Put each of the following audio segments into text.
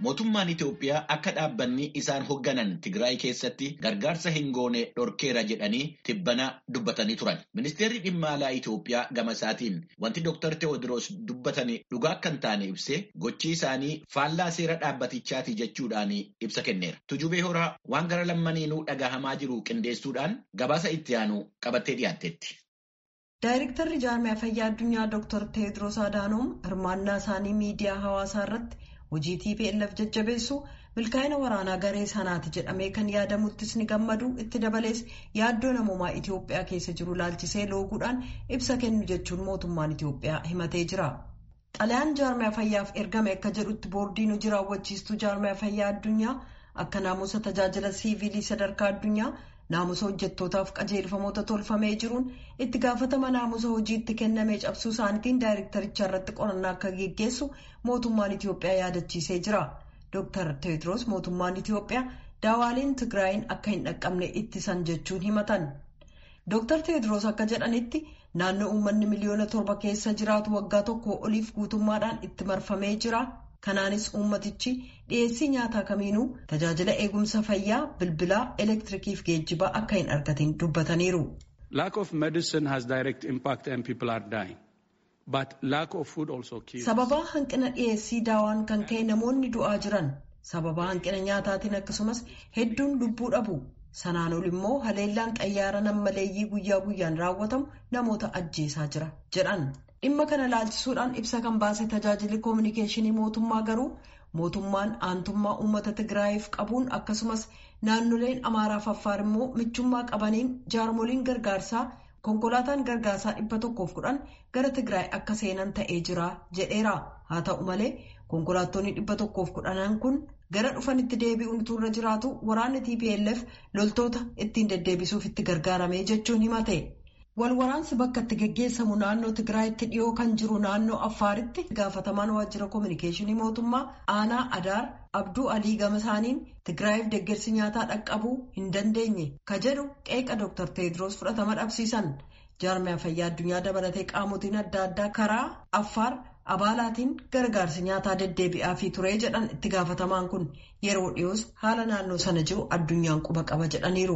Mootummaan Itoophiyaa akka dhaabbanni isaan hoogganan Tigraay keessatti gargaarsa hin goone dhorkeera jedhanii tibbana dubbatanii turan. Ministeerri dhimma alaa Itoophiyaa gama isaatiin wanti Dr. Tewoodiroos dubbatanii dhugaa akka hin taane ibsee gochi isaanii faallaa seera dhaabbatichaati jechuudhaan ibsa kenneera. Tujubee Horaa waan gara lammaniinuu dhagahamaa jiru qindeessuudhaan gabaasa itti aanu qabattee dhiyaatteetti. Daayirektarri jaarmiyaa fayyaa addunyaa Dr. Tewoodiroos Adaanoom hirmaannaa isaanii miidiyaa hawaasaa irratti hojii TPLF jajjabeessu milkaa'ina waraanaa garee sanaati jedhamee kan yaadamuttis ni gammadu itti dabalees yaaddoo namummaa Itoophiyaa keessa jiru laalchisee looguudhaan ibsa kennu jechuun mootummaan Itoophiyaa himatee jira. Xalayaan jaarmiyaa fayyaaf ergame akka jedhutti boordiin hojii raawwachiistuu jaarmiyaa fayyaa addunyaa akka naamusa tajaajila siivilii sadarkaa addunyaa naamusa hojjettootaaf qajeelfamoota tolfamee jiruun itti gaafatama naamusa hojiitti kennamee cabsuu isaaniitiin daayirektaricha irratti qorannaa akka geggeessu mootummaan Itoophiyaa yaadachiisee jira. Dr. Tewoodiroos mootummaan Itoophiyaa daawaaleen Tigraayin akka hin dhaqqabne ittisan jechuun himatan. Dr. Tewoodiroos akka jedhanitti naannoo uummanni miliyoona 7 keessa jiraatu waggaa tokko oliif guutummaadhaan itti marfamee jira. Kanaanis uummatichi dhiyeessii nyaataa kamiinuu tajaajila eegumsa fayyaa bilbilaa elektirikiif geejjibaa akka hin argatin dubbataniiru. Lack of medicine has direct impact and people are dying. But lack of food also kills. Sababa hanqina dhiyeessii daawaan kan ka'e namoonni du'aa jiran. Sababa hanqina nyaataatiin akkasumas hedduun lubbuu dhabu. Sanaan ol immoo haleellaan xayyaara nammaleeyyii guyyaa guyyaan raawwatamu namoota ajjeesaa jira jedhan. Dhimma kana laalchisuudhaan ibsa kan baase tajaajilli koominikeeshinii mootummaa garuu mootummaan aantummaa uummata Tigraayiif qabuun akkasumas naannoleen Amaaraaf Affaar immoo michummaa qabaniin jaarmoliin gargaarsaa konkolaataan gargaarsaa 110 gara Tigraay akka seenan ta'ee jira jedheera. Haa ta'u malee konkolaattonni 110 kun gara dhufanitti deebi'uun turre jiraatu waraanni TPLF loltoota ittiin deddeebisuuf itti gargaaramee jechuun himate. Walwaraansi bakka itti geggeessamu naannoo Tigraayitti dhiyoo kan jiru naannoo Affaaritti gaafatamaan waajjira koominikeeshinii mootummaa aanaa Adaar Abduu Alii gama isaaniin Tigraayiif deeggarsi nyaataa dhaqqabuu hin dandeenye ka jedhu qeeqa Dr. Tewoodiroos fudhatama dhabsiisan. Jaarmiyaa fayyaa addunyaa dabalatee qaamotiin adda addaa karaa Affaar abaalaatiin gargaarsi nyaataa deddeebi'aa fi turee jedhan itti gaafatamaan kun yeroo dhiyoos haala naannoo sana jiru addunyaan quba qaba jedhaniiru.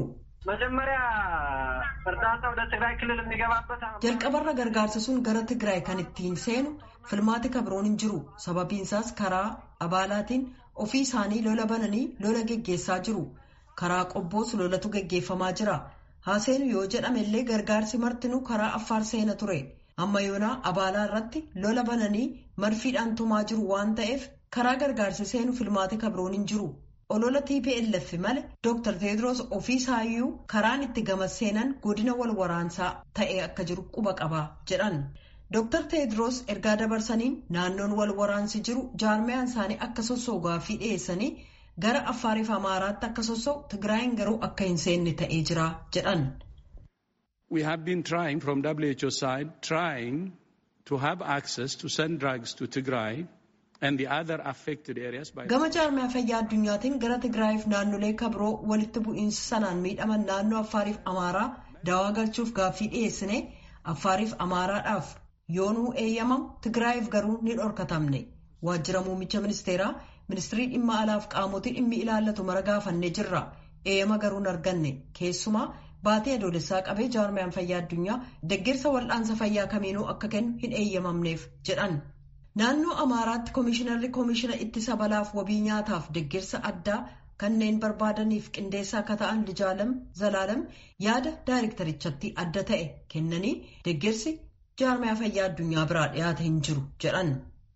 Jalqabarra gargaarsa sun gara Tigraay kan ittiin seenu filmaati kabroon hin jiru. Sababiinsaas karaa abaalaatiin ofii isaanii lola bananii lola geggeessaa jiru. Karaa qobboos lolatu geggeeffamaa jira. Haaseenu yoo jedhamellee gargaarsi martinuu karaa Affaar seena ture. Amma yoonaa abaalaa irratti lola bananii marfiidhaan tumaa jiru waan ta'eef karaa gargaarsi seenu filmaati kabroon hin jiru. Olola TPLF malee Dr. Tewoodiroos ofii isaayyuu karaan itti gamas seenan godina wal waraansaa ta'ee akka jiru quba qaba jedhan. Dr. Tewoodiroos ergaa dabarsaniin naannoon wal waraansi jiru jaarmiyaan isaanii akka sossoogaa fi dhiyeessanii gara Affaariif Amaaraatti akka sossoo'u Tigraayin garuu akka hin seenne ta'ee jira jedhan. We have been trying from WHO side to have access to send drugs to Tigray. And the other affected areas by gama jaarmiyaa fayyaa addunyaatiin gara Tigraayiif naannolee kabroo walitti bu'iinsa sanaan miidhaman naannoo Affaariif Amaaraa daawaa galchuuf gaaffii dhiyeessine Affaariif Amaaraadhaaf yoonuu eeyyamamu Tigraayiif garuu ni dhorkatamne. Waajjira muummicha ministeeraa ministirii dhimma alaaf qaamotii dhimmi ilaallatu mara gaafannee jirra. Eeyyama garuu hin arganne. Keessumaa baatee adoolessaa qabee jaarmiyaan fayyaa addunyaa deeggarsa wal'aansa fayyaa kamiinuu akka kennu hin eeyyamamneef jedhan. Naannoo Amaaraatti koomishina ittisa balaaf wabii nyaataaf deeggarsa addaa kanneen barbaadaniif qindeessaa akka ta'an Lijaalam Zalaalam yaada daayirektarichatti adda ta'e kennanii deeggarsi jaarmiyaa fayyaa addunyaa biraa dhiyaate hin jiru jedhan.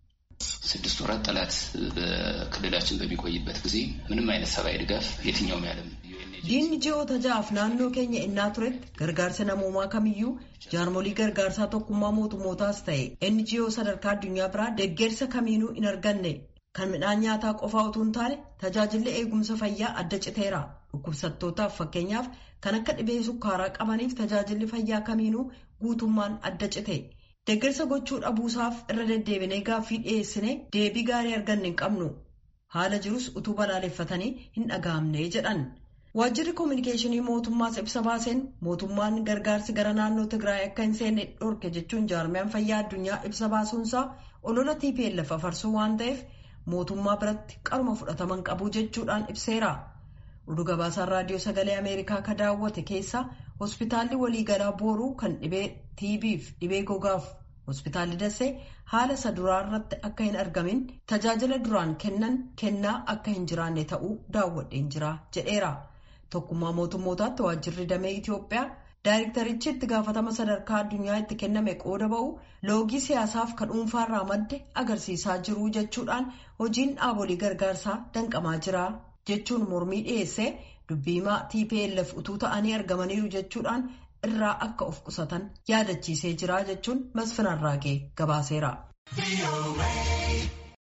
6 ወራት ጠላት በክልላችን በሚቆይበት ጊዜ ምንም አይነት ሰብአዊ ድጋፍ የትኛውም ያለም diinni ji'oota 6 naannoo keenya innaa turetti gargaarsa namoomaa kamiyyuu jaarmolii gargaarsaa tokkummaa mootummootaas ta'e NGO sadarkaa addunyaa biraa deeggarsa kamiinuu hin arganne. Kan midhaan nyaataa qofaa utuu hin taane tajaajilli eegumsa fayyaa adda citeera. Dhukkubsattootaaf fakkeenyaaf kan akka dhibee sukkaaraa qabaniif tajaajilli fayyaa kamiinuu guutummaan adda cite. Deeggarsa gochuu dhabuusaaf irra deddeebinee gaaffii dhiyeessine deebii gaarii arganne hin qabnu. Haala jirus utuu balaaleffatanii hin dhaga'amne jedhan. Waajjirri koominikeeshinii mootummaas ibsa baaseen mootummaan gargaarsi gara naannoo Tigraay akka hin seenne dhorke jechuun jaarmiyaan fayyaa addunyaa ibsa baasuunsaa olola TPLF afarsuu waan ta'eef mootummaa biratti qaruma fudhataman qabu jechuudhaan ibseera. Oduu gabaasaan raadiyoo sagalee Ameerikaa ka daawwate keessa hospitaalli waliigalaa Booruu kan dhibee TB'f dhibee gogaaf hospitaalli Dasee haala isa duraa irratti akka hin argamin tajaajila duraan kennaa akka hin jiraanne ta'uu daawwadheen jira jedheera. Tokkummaa mootummootaatti waajjirri damee Itoophiyaa daayirektarichi itti gaafatama sadarkaa addunyaa itti kenname qooda ba'u loogii siyaasaaf kan dhuunfaarraa madde agarsiisaa jiru jechuudhaan hojiin dhaabolee gargaarsaa danqamaa jira jechuun mormii dhiyeessee dubbiimaa TPLF utuu ta'anii argamaniiru jechuudhaan irraa akka of qusatan yaadachiisee jira jechuun Masfin Arraagee gabaaseera.